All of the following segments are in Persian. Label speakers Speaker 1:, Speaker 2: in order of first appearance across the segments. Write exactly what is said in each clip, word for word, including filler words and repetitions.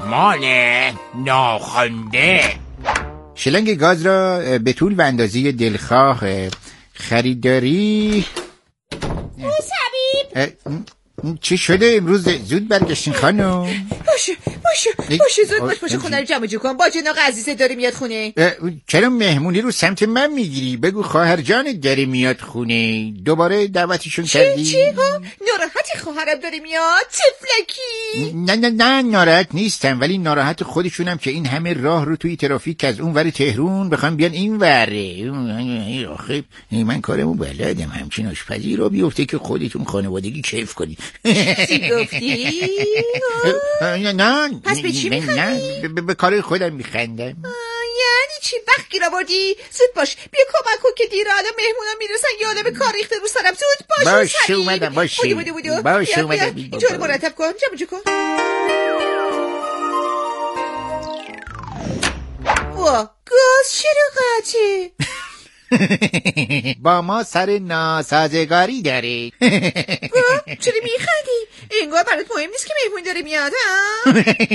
Speaker 1: مهمان ناخوانده.
Speaker 2: شلنگ گاز را به طول و اندازه دلخواه خریداری.
Speaker 3: حبیب
Speaker 2: چی شده امروز زود برگشتین خانم؟
Speaker 3: باشه باشه باشه زود باش باشه خونه رو جمع جو کن. با جناق عزیزه داره میاد خونه.
Speaker 2: چرا مهمونی رو سمت من میگیری؟ بگو خواهر جانت داره میاد خونه. دوباره دعوتشون کردی؟
Speaker 3: چی چی ها؟ ناراحتی خواهرم داره میاد؟ تفلکی.
Speaker 2: نه نه نه ناراحت نیستم، ولی ناراحت خودشونم که این همه راه رو توی ترافیک از اون ور تهران بخوام بیان این وره. آخه من کارمو بلدم، همچین آشپزی رو بیفته که خودتون خانوادگی کیف کنی.
Speaker 3: چی گفتی؟
Speaker 2: نه نه
Speaker 3: پس به چی میخندی؟
Speaker 2: نه به کار خودم میخندم.
Speaker 3: یعنی چی؟ وقت گیر آوردی؟ زود باش بیا کمک کن که دیره الان مهمونا میرسن. یه عالم کار ریخته رو سرم. زود باش.
Speaker 2: باشه اومدم. باشه
Speaker 3: بودو بودو بودو.
Speaker 2: باشه اومدم.
Speaker 3: اینجا رو مرتب کن. جمع جو کن. وا گاز چرا قطعه؟
Speaker 2: با ما سر ناسازگاری داری.
Speaker 3: چرا میخندی؟ انگار برات مهم نیست که مهمون داره میاد ها؟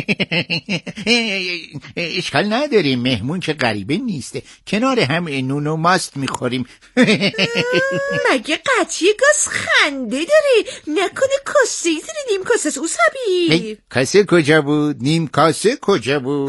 Speaker 2: اشکال نداریم، مهمون که غریبه نیسته، کنار هم نون و ماست میخوریم.
Speaker 3: مگه قطعی گاز خنده داره؟ نکنه کاسه ای داره نیم کاسه است؟ اوس حبیب
Speaker 2: کاسه کجا بود؟ نیم کاسه کجا بود؟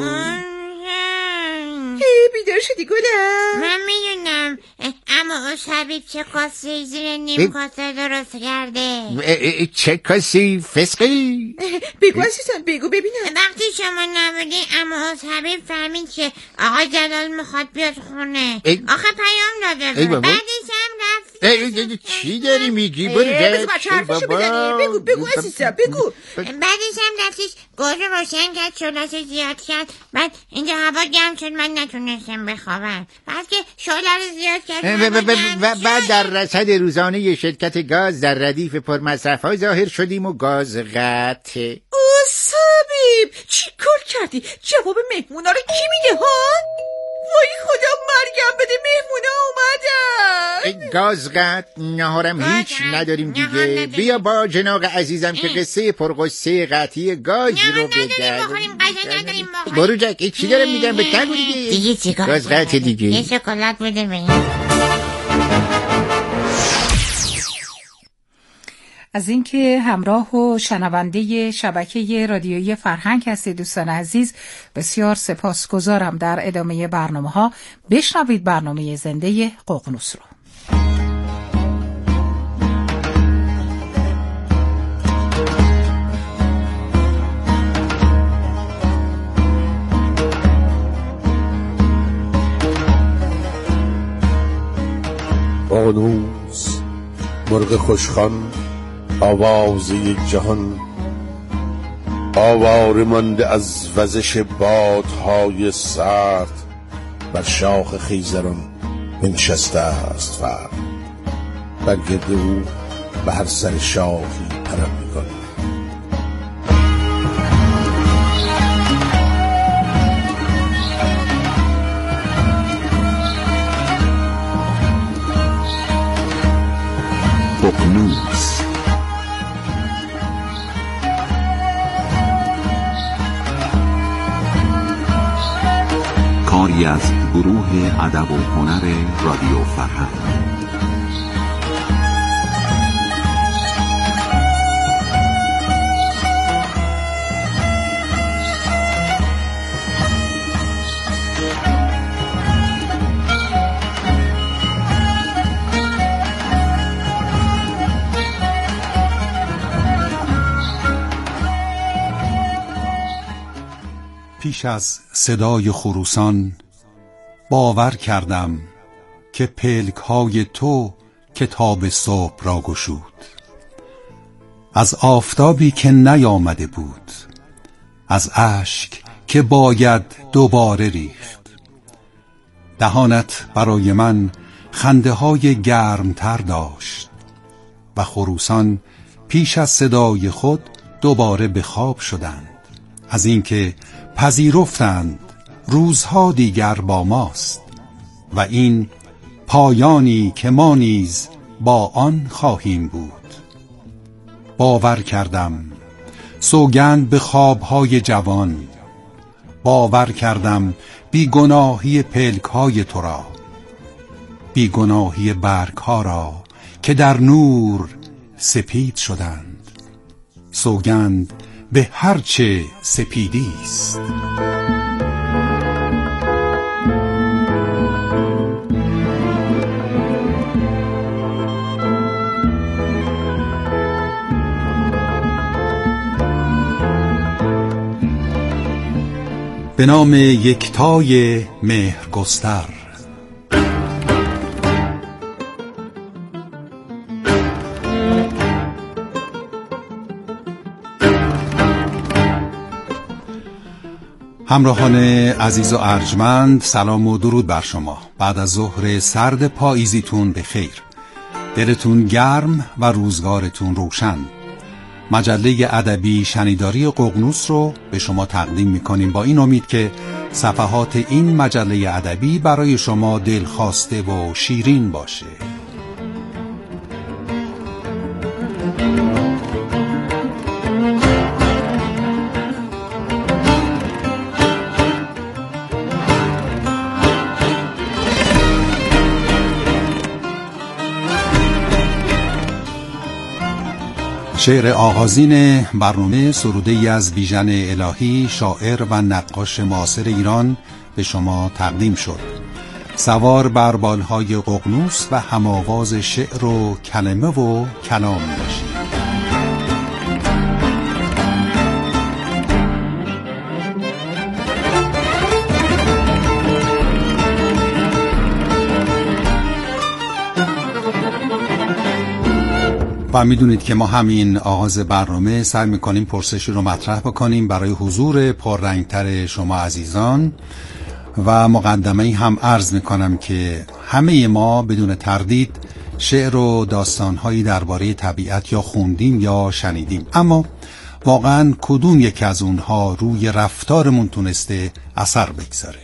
Speaker 3: بیدار شدی گلم؟
Speaker 4: من میدونم، اما اوس حبیب چه کاسه زیر نیم کاسه درست کرده.
Speaker 2: چه کاسه فسقی؟
Speaker 3: بگو عزیزم بگو ببینم.
Speaker 4: وقتی شما نبودی اما اوس حبیب فهمید که آقا جلال میخواد بیاد خونه. آخه پیام داده بود. بعدش هم رفت.
Speaker 2: چی داری میگی؟ برو
Speaker 3: بذار بچه حرفشو بزنی. بگو بگو عزیزم بگو.
Speaker 4: بعدش هم رفتش گاز رو روشن کرد، شعله‌شو زیاد کرد. بعد اینجا هوا گرم شد، من نتونستم بخوابم. بعد که شعله رو زیاد کرد
Speaker 2: و بعد در رصد روزانه شرکت گاز در ردیف پرمصرف‌ها ظاهر شدیم و گاز قطع.
Speaker 3: اوس حبیب چی کار کردی؟ جواب مهمونا رو کی میده ها؟ وای خدا مرگم بده، مهمونا اومدن.
Speaker 2: گاز قطع، نهارم هیچ نداریم دیگه. بیا با جناق عزیزم که قصه پرقصه قطعی گاز رو بگم. برو جک چی دارم میگم به تگو دیگه.
Speaker 4: دیگه چیکار؟
Speaker 2: گاز قطع دیگه.
Speaker 4: یه شکلات بده بگیم.
Speaker 5: از اینکه همراه و شنونده شبکه رادیویی فرهنگ هستید دوستان عزیز، بسیار سپاسگزارم. در ادامه برنامه ها بشنوید برنامه زنده ققنوس رو.
Speaker 6: ققنوس مرغ خوشخوان، آواز یک جهان، آواره مانده از وزش بادهای سرد، بر شاخ خیزران بنشسته است فرد، بر گرد او به هر سر شاخی پرم می‌کند.
Speaker 7: ققنوس کاری از گروه ادب و هنر رادیو فرهنگ.
Speaker 8: پیش از صدای خروسان باور کردم که پلک‌های تو کتاب صبح را گشود، از آفتابی که نیامده بود، از اشک که باید دوباره ریخت. دهانت برای من خنده های گرمتر داشت و خروسان پیش از صدای خود دوباره به خواب شدند، از اینکه پذیرفتند روزها دیگر با ماست و این پایانی که ما نیز با آن خواهیم بود. باور کردم، سوگند به خوابهای جوان باور کردم بی گناهی پلک های تو را، بی گناهی برگ ها را که در نور سپید شدند. سوگند به هرچه سپیدی است. به نام یکتای مهرگستر. همراهان عزیز و ارجمند، سلام و درود بر شما. بعد از ظهر سرد پاییزیتون به خیر، دلتون گرم و روزگارتون روشن. مجله ادبی شنیداری ققنوس رو به شما تقدیم میکنیم با این امید که صفحات این مجله ادبی برای شما دلخواسته و شیرین باشه. شعر آغازین برنامه سروده ای از بیژن الهی، شاعر و نقاش معاصر ایران به شما تقدیم شد. سوار بر بالهای ققنوس و هماواز شعر و کلمه و کلام باشید. و میدونید که ما همین آغاز برنامه سعی میکنیم پرسشی رو مطرح بکنیم برای حضور پررنگتر شما عزیزان و مقدمه‌ای هم عرض میکنم که همه ما بدون تردید شعر و داستانهایی درباره طبیعت یا خوندیم یا شنیدیم، اما واقعاً کدوم یک از اونها روی رفتارمون تونسته اثر بگذاره؟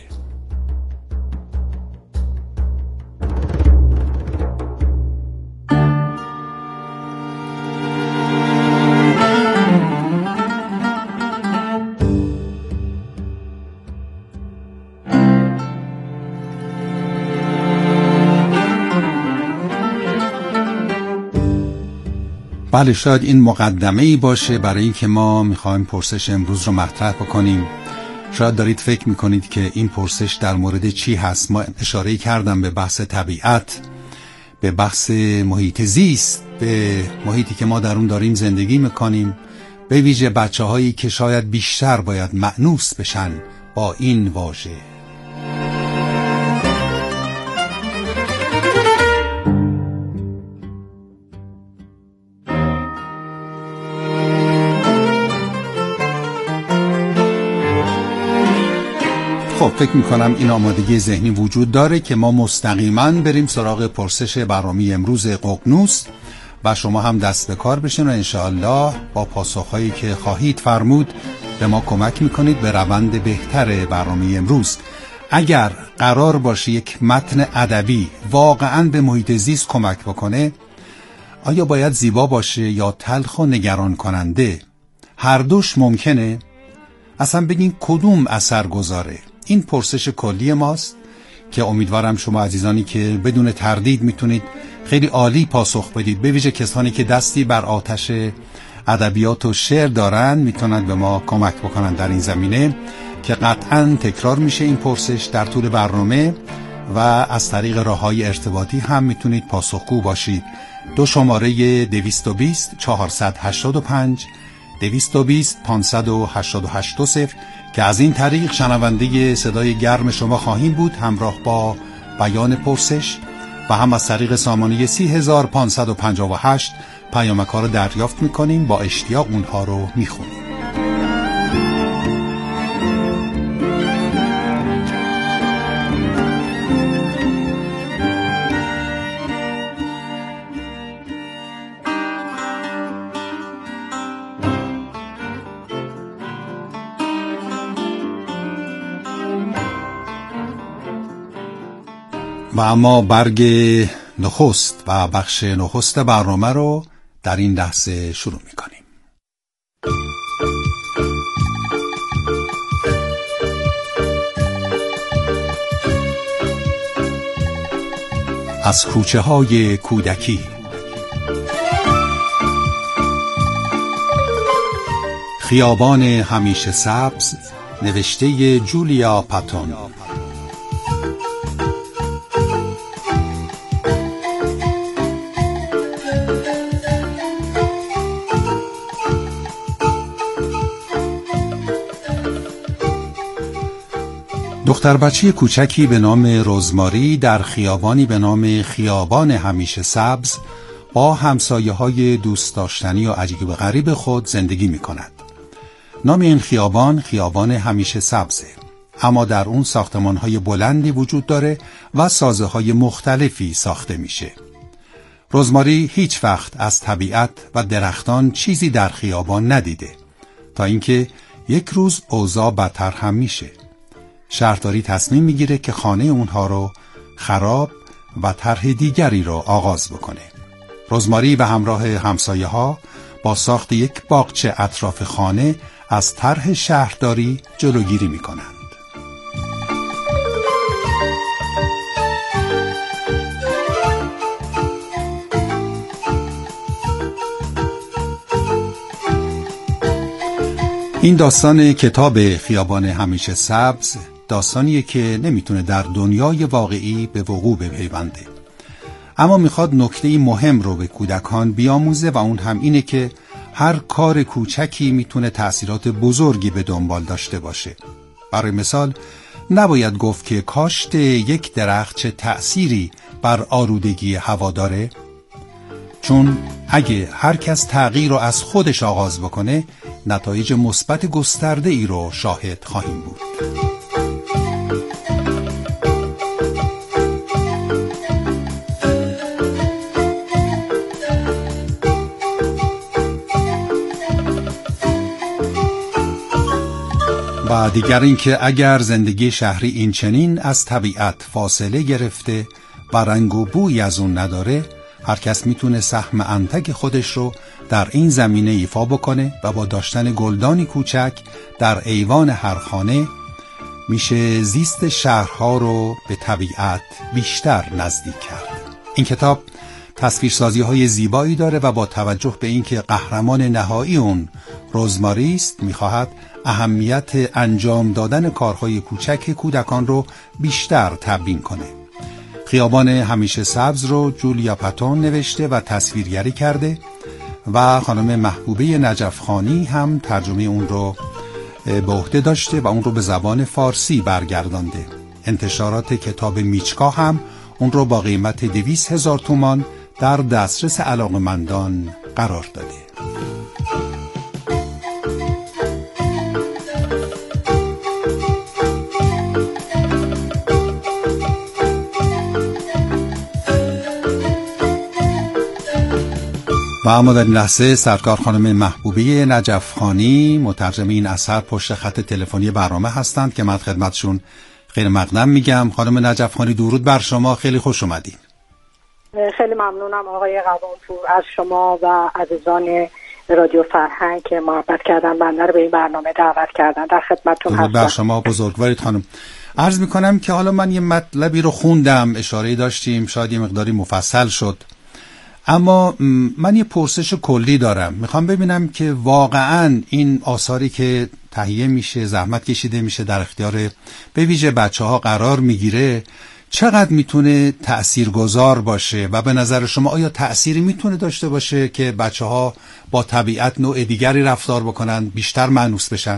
Speaker 8: بله، شاید این مقدمه‌ای باشه برای اینکه ما میخوایم پرسش امروز رو مطرح بکنیم. شاید دارید فکر میکنید که این پرسش در مورد چی هست. ما اشاره کردم به بحث طبیعت، به بحث محیط زیست، به محیطی که ما در اون داریم زندگی میکنیم، به ویژه بچه هایی که شاید بیشتر باید مأنوس بشن با این واژه. خب فکر میکنم این آمادگی ذهنی وجود داره که ما مستقیما بریم سراغ پرسش برنامه امروز ققنوس و شما هم دست به کار بشین و انشاءالله با پاسخهایی که خواهید فرمود به ما کمک میکنید به روند بهتر برنامه امروز. اگر قرار باشه یک متن ادبی واقعا به محیط زیست کمک بکنه، آیا باید زیبا باشه یا تلخ و نگران کننده؟ هر دوش ممکنه؟ اصلا بگین کدوم اثر گذاره؟ این پرسش کلی ماست که امیدوارم شما عزیزانی که بدون تردید میتونید خیلی عالی پاسخ بدید، به ویژه کسانی که دستی بر آتش ادبیات و شعر دارن میتونن به ما کمک بکنن در این زمینه که قطعاً تکرار میشه این پرسش در طول برنامه و از طریق راههای ارتباطی هم میتونید پاسخگو باشید. دو شماره دویست و بیست چهارصد و هشتاد و پنج دویست و بیست پانصد و هشتاد و هشت دو صفر که از این طریق شنونده صدای گرم شما خواهیم بود همراه با بیان پرسش و هم از طریق سامانه سی هزار پانصد و پنجاه و هشت پیامک ها رو دریافت میکنیم، با اشتیاق اونها رو میخونیم. و اما برگ نخست و بخش نخست برنامه رو در این لحظه شروع میکنیم. از کوچه های کودکی. خیابان همیشه سبز، نوشته جولیا پاتون. دختر بچه کوچکی به نام رزماری در خیابانی به نام خیابان همیشه سبز با همسایه های دوست داشتنی و عجیب و غریب خود زندگی می کند. نام این خیابان خیابان همیشه سبزه، اما در اون ساختمان های بلندی وجود داره و سازه های مختلفی ساخته میشه. رزماری هیچ وقت از طبیعت و درختان چیزی در خیابان ندیده تا اینکه یک روز اوضاع بدتر هم میشه. شهرداری تصمیم میگیره که خانه اونها رو خراب و طرح دیگری رو آغاز بکنه. رزماری به همراه همسایه ها با ساخت یک باغچه اطراف خانه از طرح شهرداری جلوگیری میکنند. این داستان کتاب خیابان همیشه سبز داستانیه که نمیتونه در دنیای واقعی به وقوع بپیونده، اما میخواد نکته مهم رو به کودکان بیاموزه و اون هم اینه که هر کار کوچکی میتونه تأثیرات بزرگی به دنبال داشته باشه. برای مثال نباید گفت که کاشت یک درخت چه تأثیری بر آلودگی هوا داره، چون اگه هر کس تغییر رو از خودش آغاز بکنه نتایج مثبت گسترده ای رو شاهد خواهیم بود. و دیگر این که اگر زندگی شهری این چنین از طبیعت فاصله گرفته و رنگ و بوی از اون نداره، هر کس میتونه سهم انتک خودش رو در این زمینه ایفا بکنه و با داشتن گلدانی کوچک در ایوان هر خانه میشه زیست شهرها رو به طبیعت بیشتر نزدیک کرد. این کتاب تصویرسازی های زیبایی داره و با توجه به اینکه قهرمان نهایی اون رزماری است میخواهد اهمیت انجام دادن کارهای کوچک کودکان رو بیشتر تبیین کنه. خیابان همیشه سبز رو جولیا پاتون نوشته و تصویرگری کرده و خانم محبوبه نجفخانی هم ترجمه اون رو به عهده داشته و اون رو به زبان فارسی برگردانده. انتشارات کتاب میچکا هم اون رو با قیمت دویست هزار تومان در دسترس علاقه‌مندان قرار داده. و اما در این لحظه سرکار خانم محبوبه نجفخانی مترجم این اثر پشت خط تلفنی برنامه هستند که من خدمتشون خیلی مقدم میگم. خانم نجفخانی درود بر شما، خیلی خوش اومدین.
Speaker 9: خیلی ممنونم آقای قوامپور از شما و عزیزان رادیو فرهنگ که محبت کردن بنده رو به این برنامه دعوت کردن. در خدمتتون هستم.
Speaker 8: درود بر شما بزرگوارید خانم. عرض میکنم که حالا من یه مطلبی رو خوندم، اشاره داشتیم، شاید یه مقداری مفصل شد، اما من یه پرسش کلی دارم. میخوام ببینم که واقعاً این آثاری که تهیه میشه، زحمت کشیده میشه، در اختیار به ویژه بچه ها قرار میگیره، چقدر میتونه تأثیرگذار باشه و به نظر شما آیا تأثیری میتونه داشته باشه که بچه ها با طبیعت نوع دیگری رفتار بکنن، بیشتر مانوس بشن؟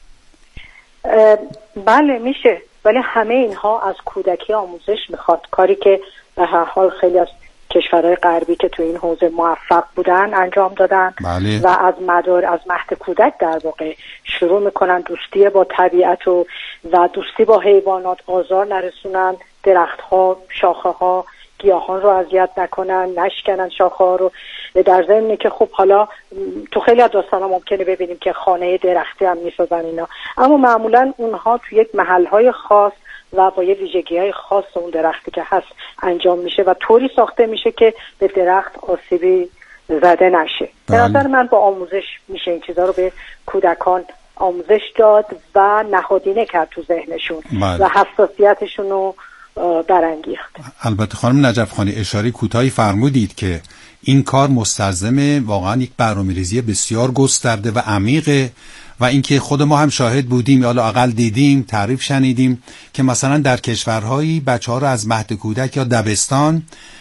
Speaker 9: بله میشه، ولی همه اینها از کودکی آموزش میخواد، کاری که به هر حال خیلی از کشورهای غربی که تو این حوزه موفق بودن انجام دادن.
Speaker 8: بله.
Speaker 9: و از مدار از مهد کودک در واقع شروع میکنن دوستی با طبیعت و و دوستی با حیوانات، آزار نرسونن، درختها، شاخه ها، گیاهان رو اذیت نکنن، نشکنن شاخه ها رو. در ضمن که خب حالا تو خیلی از داستانا ممکنه ببینیم که خانه درختی هم میسازن اینا، اما معمولا اونها تو یک محلهای خاص و با یه ویژگی‌های خاص اون درختی که هست انجام میشه و طوری ساخته میشه که به درخت آسیبی زده نشه. به نظر من با آموزش میشه این چیزها رو به کودکان آموزش داد و نهادینه کرد تو ذهنشون.
Speaker 8: بله.
Speaker 9: و حساسیتشون رو برانگیخت.
Speaker 8: البته خانم نجف خانی اشاره کوتاهی فرمودید که این کار مستلزم واقعا یک برنامه‌ریزی بسیار گسترده و عمیقه و اینکه خود ما هم شاهد بودیم یا لااقل دیدیم، تعریف شنیدیم که مثلا در کشورهایی بچه‌ها رو از مهد کودک یا دبستان،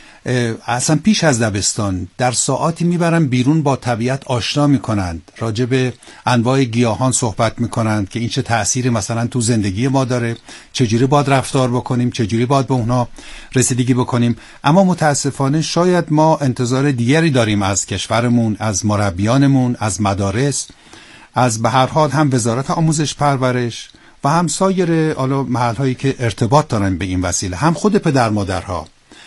Speaker 8: اصلا پیش از دبستان، در ساعاتی میبرن بیرون، با طبیعت آشنا میکنند، راجع به انواع گیاهان صحبت میکنند که این چه تأثیری مثلا تو زندگی ما داره، چجوری باید رفتار بکنیم، چجوری باید به اونها رسیدگی بکنیم. اما متاسفانه شاید ما انتظار دیگری داریم از کشورمون، از مربیانمون، از مدارس، از به هر حال هم وزارت آموزش پرورش و هم سایر حالا محل‌هایی که ارتباط دارن به این وسیله، هم خود پدر مادرها.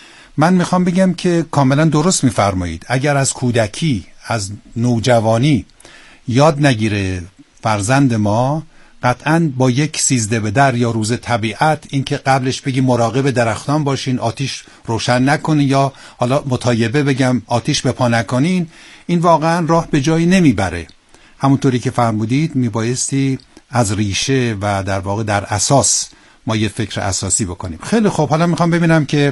Speaker 8: من میخوام بگم که کاملا درست میفرمایید. اگر از کودکی، از نوجوانی یاد نگیره فرزند ما، قطعا با یک سیزده به در یا روز طبیعت، این که قبلش بگی مراقب درختان باشین، آتیش روشن نکنین، یا حالا متایبه بگم آتیش به پا نکنین، این واقعا راه به جایی نمیبره. همونطوری که فرمودید میبایستی از ریشه و در واقع در اساس ما یه فکر اساسی بکنیم. خیلی خوب، حالا میخوام ببینم که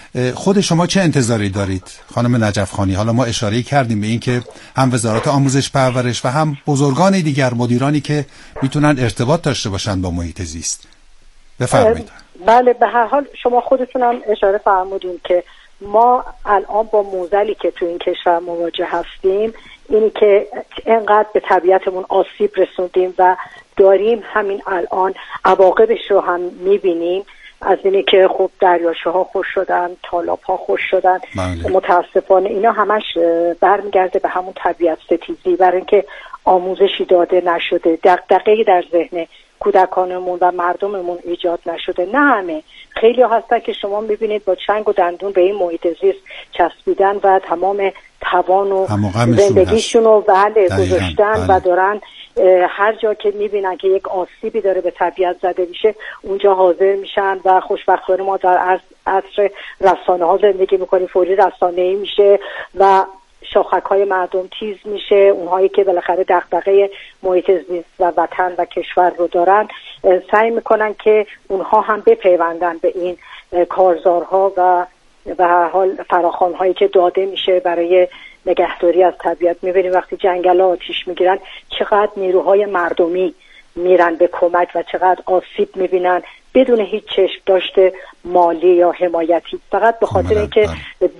Speaker 8: خود شما چه انتظاری دارید خانم نجف خانی؟ حالا ما اشاره کردیم به این که هم وزارت آموزش پرورش و هم بزرگان دیگر، مدیرانی که میتونن ارتباط داشته باشن با محیط زیست. بفرمایید.
Speaker 9: بله، به هر حال شما خودتون هم اشاره فرمودین که ما الان با موزلی که تو این کشور مواجه هستیم، اینی که انقدر به طبیعتمون آسیب رسوندیم و داریم همین الان عواقبش رو هم میبینیم، از اینه که خب دریاچه ها خشک شدن، تالاب ها خشک شدن. بله. متاسفانه اینا همش برمیگرده به همون طبیعت ستیزی، برای اینکه آموزشی داده نشده، دغدغه‌ای در ذهن کودکانمون و مردممون ایجاد نشده. نه همه، خیلی ها هستن که شما میبینید با چنگ و دندون به این محیط زیست چسبیدن و تمام توان و زندگیشون رو بله گذاشتن. بله. و دارن هر جا که میبینن که یک آسیبی داره به طبیعت زده میشه اونجا حاضر میشن و خوشبختانه ما در عصر رسانه ها زندگی میکنیم، فوری رسانه‌ای میشه و شاخک های مردم تیز میشه. اونهایی که بالاخره دغدغه محیط زیست و وطن و کشور رو دارن سعی میکنن که اونها هم بپیوندن به این کارزارها و به هر حال فراخوان‌هایی که داده میشه برای نگهداری از طبیعت. میبینیم وقتی جنگل‌ها آتیش میگیرن چقدر نیروهای مردمی میرن به کمک و چقدر آسیب میبینن بدون هیچ چشم داشته مالی یا حمایتی، فقط به خاطر اینکه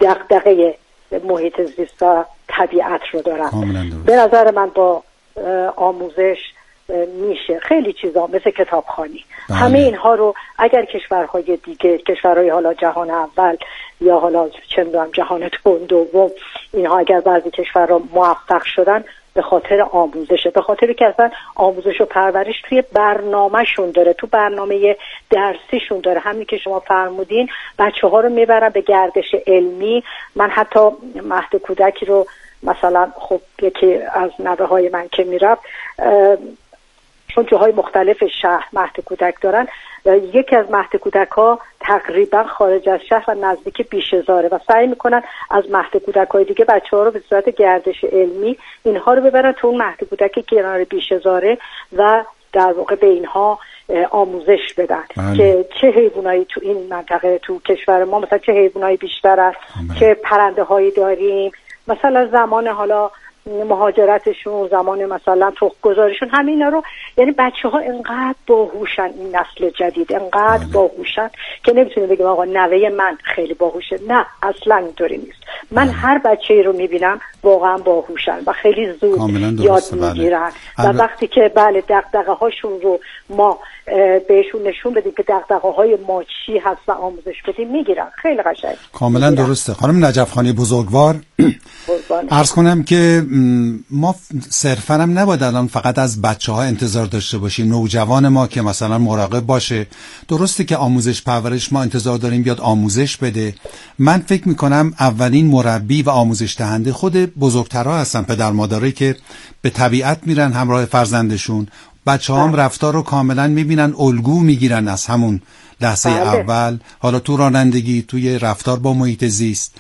Speaker 9: دغدغه محیط زیست و طبیعت رو دارن. به نظر من با آموزش میشه خیلی چیزا مثل کتابخوانی، همه اینها رو اگر کشورهای دیگه، کشورهای حالا جهان اول یا حالا چه می‌دونم جهان دوم، اینها اگر بعضی کشورها موفق شدن به خاطر آموزشه، به خاطر که اصلا آموزش و پرورش توی برنامه‌شون داره، تو برنامه درسیشون داره. همین که شما فرمودین بچه‌ها رو میبرن به گردش علمی. من حتی مهد کودکی رو مثلا خب یکی از نوه‌های من که میرفت، چون جاهای مختلف شهر مهد کودک دارن، یکی از مهد کودک ها تقریبا خارج از شهر و نزدیک بیشهزاره و سعی میکنن از مهد کودک های دیگه بچه ها رو به صورت گردش علمی اینها رو ببرن تو اون مهد کودک کنار بیشهزاره و در واقع به اینها آموزش بدن. بله. که چه حیوانایی تو این منطقه تو کشور ما مثلا چه حیوانایی بیشتر هست، چه پرنده هایی داریم، مثلا زمان حالا مهاجرتشون، زمان مثلا تخم گذاریشون، همینا رو، یعنی بچه ها انقدر باهوشن، این نسل جدید انقدر باهوشن که نمیتونه بگم آقا نوه من خیلی باهوشه. نه، اصلا اینطوری نیست. من بله. هر بچه‌ای رو میبینم واقعا باهوشن و خیلی زود یاد میگیرن. بله. و وقتی که بله دغدغه هاشون رو ما بهشون نشون بدیم که دغدغه های ما چی هست و آموزش بدیم، میگیرن. خیلی قشنگ.
Speaker 8: کاملا درسته. خانم نجف خانی بزرگوار، عرض کنم که ما صرفا هم نباید الان فقط از بچه ها انتظار داشته باشیم، نوجوان ما که مثلا مراقب باشه. درسته که آموزش پرورش ما انتظار داریم بیاد آموزش بده. من فکر میکنم اولین مربی و آموزش دهنده خود بزرگترها هستن، پدر مادرایی که به طبیعت میرن همراه فرزندشون. بچه ها هم رفتار رو کاملا میبینن، الگو میگیرن از همون لحظه بله. اول، حالا تو رانندگی، توی رفتار با محیط زیست.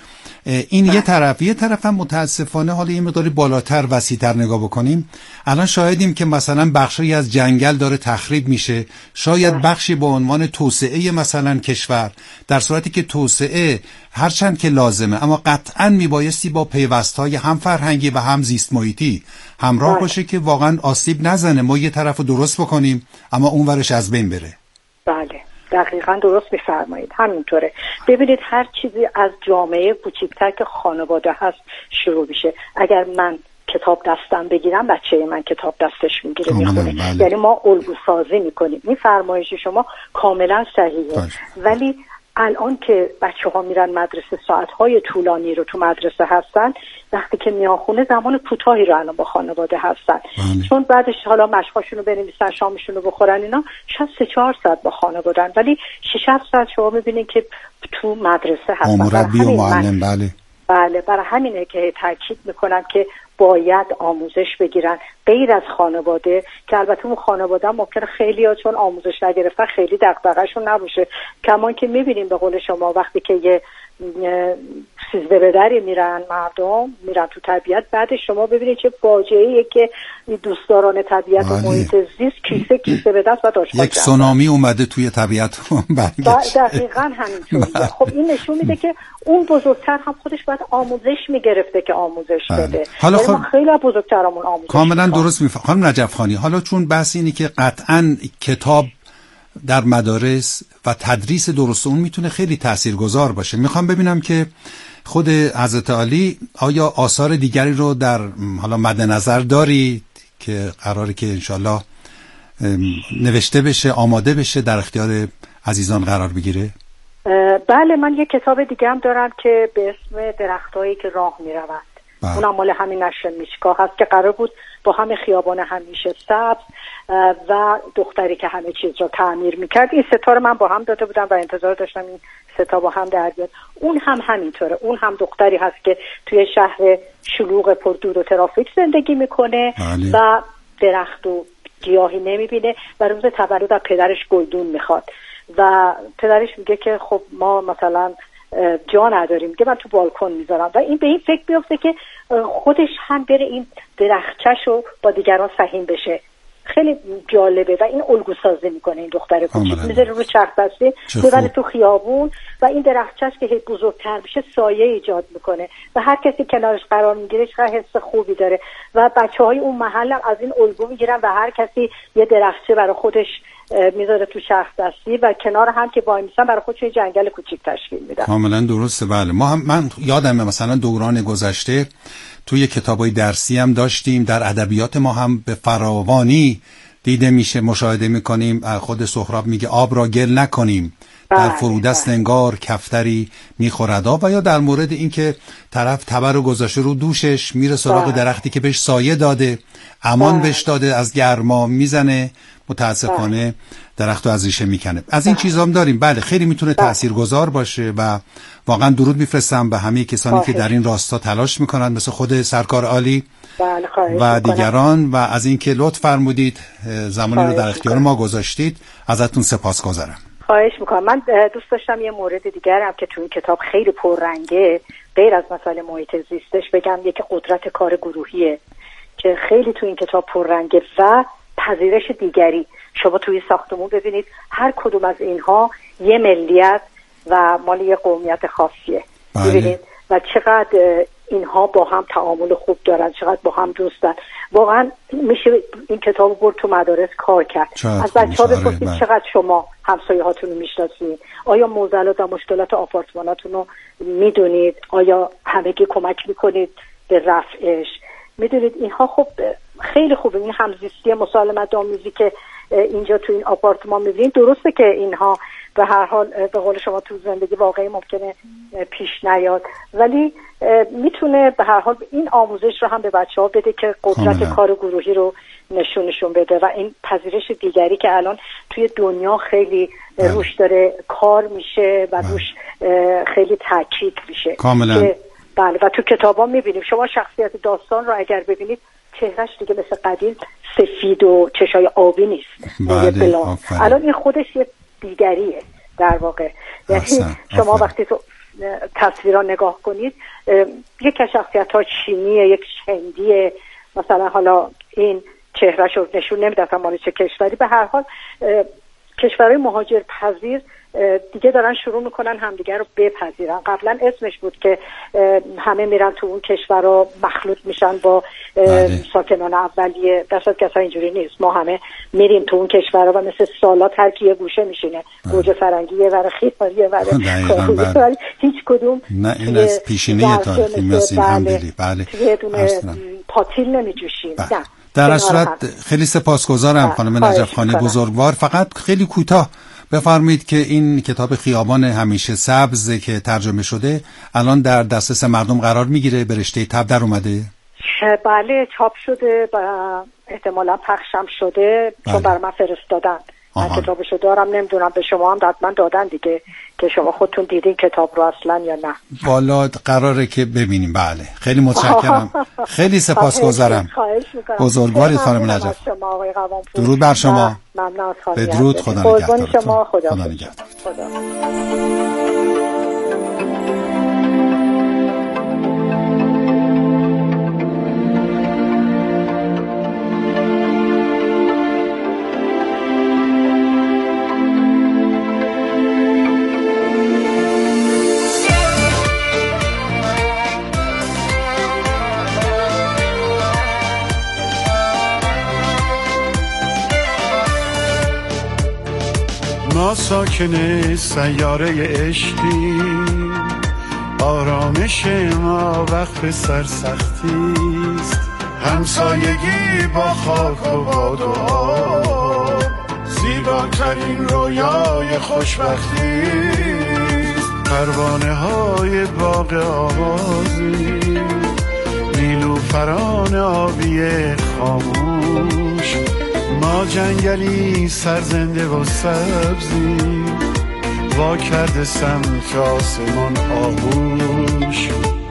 Speaker 8: این یه طرف. یه طرف هم متاسفانه حالا یه مقداری بالاتر وسیع‌تر نگاه بکنیم، الان شاهدیم که مثلا بخشی از جنگل داره تخریب میشه، شاید بخشی به عنوان توسعه مثلا کشور، در صورتی که توسعه هرچند که لازمه اما قطعاً میبایستی با پیوست‌های هم فرهنگی و هم زیست محیطی همراه باشه که واقعاً آسیب نزنه. ما یه طرفو درست بکنیم اما اون ورش از بین بره.
Speaker 9: بله دقیقاً درست می‌فرمایید، همینطوره. ببینید هر چیزی از جامعه کوچکتر که خانواده هست شروع میشه. اگر من کتاب دستم بگیرم بچه من کتاب دستش میگیره میخونه، بله. یعنی ما الگو سازی میکنیم. این فرمایش شما کاملا صحیحه. بله. ولی الان که بچه ها میرن مدرسه ساعتهای طولانی رو تو مدرسه هستن، وقتی که میان خونه زمان کوتاهی رو الان با خانواده هستن. بله. چون بعدش حالا مشقاشون رو بنویسن، شامشون رو بخورن، اینا شاید سه چهار ساعت با خانواده‌ن، ولی شش هفت ساعت شما میبینید که تو مدرسه هستن.
Speaker 8: مربی و معلم. بله
Speaker 9: بله برای همینه که تاکید میکنم که باید آموزش بگیرن غیر از خانواده، که البته اون خانواده ممکنه خیلی ها چون آموزش نگرفتن خیلی دغدغه‌شون نباشه. کمان که میبینیم به قول شما وقتی که یه سیزده به دری میرن مردم میرن تو طبیعت، بعد شما ببینید چه فاجعه‌ایه که دوستداران طبیعت و محیط زیست کیسه کیسه به دست و داشت
Speaker 8: یک سونامی اومده توی طبیعت.
Speaker 9: دقیقاً همینطوریه. خب این نشون میده که اون بزرگتر هم خودش باید آموزش میگرفته که آموزش بده.
Speaker 8: حالا خب
Speaker 9: خیلی بزرگترمون آموزش
Speaker 8: کاملا درست میفهمم خانم نجف خانی. حالا چون بحث اینی که قطعاً کتاب در مدارس و تدریس درست اون میتونه خیلی تاثیرگذار باشه، میخوام ببینم که خود حضرت عالی آیا آثار دیگری رو در حالا مد نظر دارید که قراره که انشالله نوشته بشه، آماده بشه، در اختیار عزیزان قرار بگیره؟
Speaker 9: بله من یه کتاب دیگه هم دارم که به اسم درختایی که راه میروند. اونم مال همین نشر میشکا هست که قرار بود با همه خیابان همیشه سبز و دختری که همه چیز رو تعمیر میکرد. این ستا رو من با هم داده بودم و انتظار داشتم این ستا با هم در بیاد. اون هم همینطوره، اون هم دختری هست که توی شهر شلوغ پردود و ترافیک زندگی میکنه بله. و درخت و گیاهی نمیبینه و روز تولد از پدرش گلدون میخواد و پدرش میگه که خب ما مثلا جا نداریم که من تو بالکن میذارم و این به این فکر بیفته که خودش هم بره این درختچش رو با دیگران سهیم بشه. خیلی جالبه و این الگو سازی میکنه. این دختر کوچیک میذاره رو چرخ دستی میبره تو خیابون و این درختچش که هی بزرگتر میشه سایه ایجاد میکنه و هر کسی کنارش قرار میگیره چقدر حس خوبی داره و بچه های اون محل هم از این الگو میگیرن و هر کسی یه درختچه برای خودش میذاره تو چرخ دستی و کنار هم که وای میسن برای خودش جنگل کوچیک تشکیل میدن.
Speaker 8: کاملا درسته. بله ما هم من یادمه مثلا دوران گذشته توی کتابای درسی هم داشتیم، در ادبیات ما هم به فراوانی دیده میشه، مشاهده میکنیم. خود سهراب میگه آب را گل نکنیم در فرودست انگار کفتری میخورد آب، و یا در مورد این که طرف تبر رو گذاشته رو دوشش میره سراغ درختی که بهش سایه داده، امان بهش داده، از گرما میزنه، متاسفانه درختو از ریشه میکنه. از این چیزا هم داریم. بله خیلی میتونه تاثیرگذار باشه و واقعا درود میفرستم به همه کسانی که در این راستا تلاش میکنن مثل خود سرکار عالی و دیگران و از اینکه لطف فرمودید زمانی رو در اختیار ما گذاشتید، ازتون سپاسگزارم.
Speaker 9: خواهش میکنم. من دوست داشتم یه مورد دیگر هم که تو این کتاب خیلی پررنگه غیر از مسئله محیط زیستش بگم، یکی قدرت کار گروهیه که خیلی تو این کتاب پررنگه و پذیرش دیگری. شما توی ساختمون ببینید هر کدوم از اینها یه ملیت و مال یه قومیت خاصیه. ببینید و چقدر اینها با هم تعامل خوب دارن، چقدر با هم دوستن. واقعا میشه این کتاب برد تو مدارس کار کرد. از بچه‌ها بپرسید چقدر شما همسایه هاتون رو میشناسید، آیا معضلات و مشکلات آپارتماناتون رو میدونید، آیا همگی کمک میکنید به رفعش. میدونید اینها خب خیلی خوبه. این همزیستی مسالمت آمیزی که اینجا تو این آپارتمان می‌بینید، درسته که اینها به هر حال به قول شما تو زندگی واقعی ممکنه پیش نیاد، ولی میتونه به هر حال این آموزش رو هم به بچه‌ها بده که قدرت کاملا. کار گروهی رو نشونشون بده و این پذیرش دیگری که الان توی دنیا خیلی بله. روش داره کار میشه و بله. روش خیلی تاکید میشه
Speaker 8: کاملا.
Speaker 9: که بله. و تو کتابا میبینیم شما شخصیت داستان رو اگر ببینید چهرهش دیگه مثل قدیم سفید و چشای آبی نیست.
Speaker 8: بله.
Speaker 9: الان این خودش یه دیگریه در واقع. یعنی شما وقتی تو تصویرها نگاه کنید، یک شخصیت ها چینیه، یک هندیه، مثلا حالا این چهرهش رو نشون نمیدادم مال چه کشوری. به هر حال کشورهای مهاجر پذیر دیگه دارن شروع میکنن همدیگه رو بپذیرن. قبلا اسمش بود که همه میرن تو اون کشور رو مخلوط میشن با ساکنان اولیه، در صورتی که اصلا اینجوری نیست. ما همه میریم تو اون کشور رو و مثل سالات هر کی یه گوشه میشینه، گوجه فرنگی یه ور، خیار یه ور، هیچ کدوم
Speaker 8: نه این از پیشینه تاریخی میاد این هم دیدی. بله
Speaker 9: توی دونه پاتیل نمیجوشیم. نه
Speaker 8: در اصل خیلی سپاسگزارم خانم نجفخانی بزرگوار. فقط خیلی کوتاه بفرمایید که این کتاب خیابان همیشه سبز که ترجمه شده الان در دسترس مردم قرار میگیره، به رشته تب در اومده؟
Speaker 9: بله چاپ شده و احتمالا پخشم شده. بله. چون برای من فرستادن. من کتابشو دارم، نمیدونم به شما هم حتما دادن دیگه که شما خودتون دیدین کتاب رو اصلا یا نه.
Speaker 8: والا قراره که ببینیم. بله خیلی متشکرم. خیلی سپاسگزارم. بزرگوارید خانم نجف. درود بر شما.
Speaker 9: ممنون خانم.
Speaker 8: بدرود. خدا نگهدارتون.
Speaker 9: شما. خدا,
Speaker 8: خدا نگهدار.
Speaker 9: خدا.
Speaker 10: ما ساکن سیاره عشقی، آرامش ما وقت سرسختی است، همسایگی با خاک و باد و آب، زیباترین رویای خوشبختی است، پروانه های باغ آوازی، نیلوفران آبی خاموش، ما جنگلی سرزنده و سبزی، وا کرده سمت آسمان آغوش.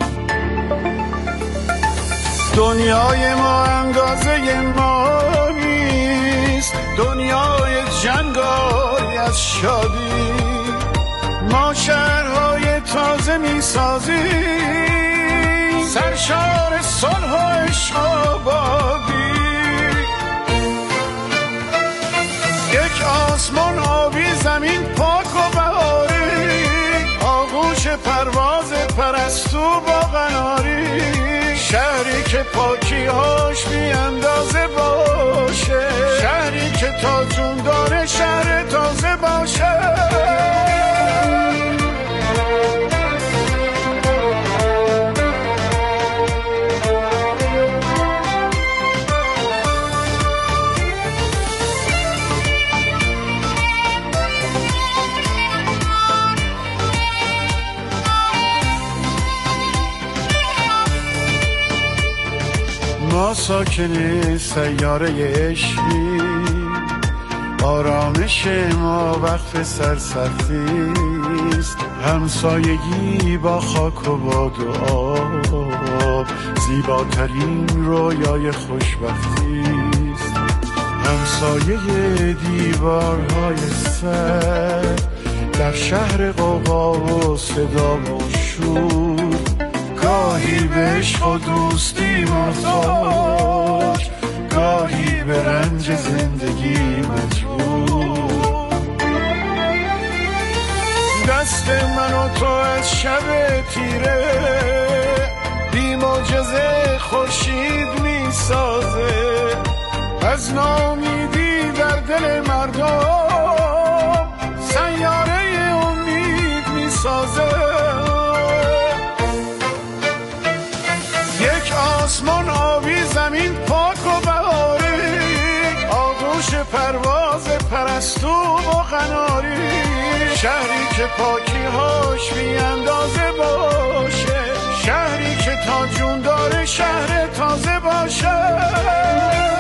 Speaker 10: دنیای ما اندازه ما نیست، دنیای جنگاری از شادی، ما شهرهای تازه می سازیم، سرشار صلح و عشق و آبادی. یک آسمان آبی، زمین پاک و بهاری، آغوش پرواز پرستو با قناری، شهری که پاکی‌هاش بی اندازه باشه، شهری که تا جون داره شهر تازه باشه. ما ساکن سیاره عشقی، آرامش ما وقف سرسختی است، همسایگی با خاک و باد و آب، زیباترین رویای خوشبختی است، همسایه دیوارهای سر در شهر غوغا و صدا و شور، گاهی به عشق و دوستی محتاج، گاهی به رنج زندگی مجبور. دست من و تو از شب تیره بی معجزه خورشید می سازه، از ناامیدی در دل مردم سیاره امید می سازه. آسمان آبی، زمین پاک و بهاری، آغوش پرواز پرستو و قناری، شهری که پاکی‌هاش بی اندازه باشه، شهری که تا جون داره شهر تازه باشه.